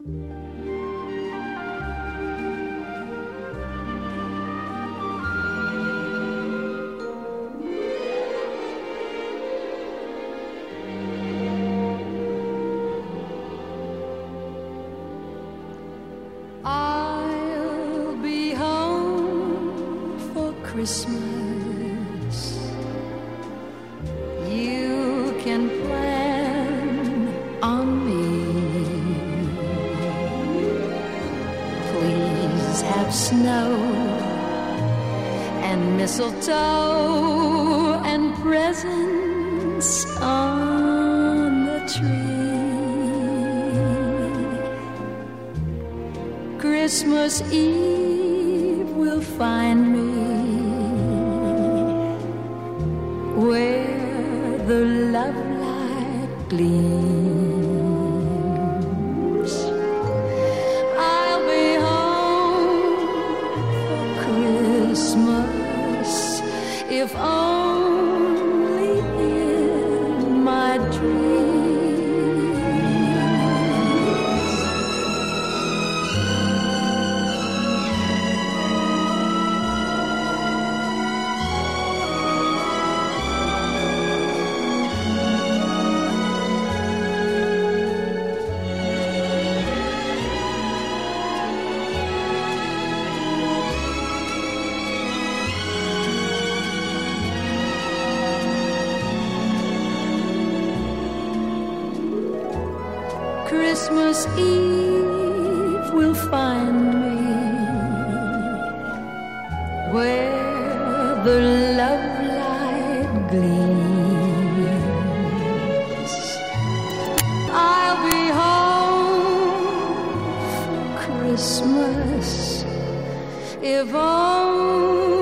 I'll be home for Christmas. You can plan on me. Please have snow and mistletoe and presents on the tree. Christmas Eve will find me where the love light gleams. I'll be home for Christmas, if only in my dreams. Christmas Eve will find me where the love light gleams. I'll be home for Christmas, if only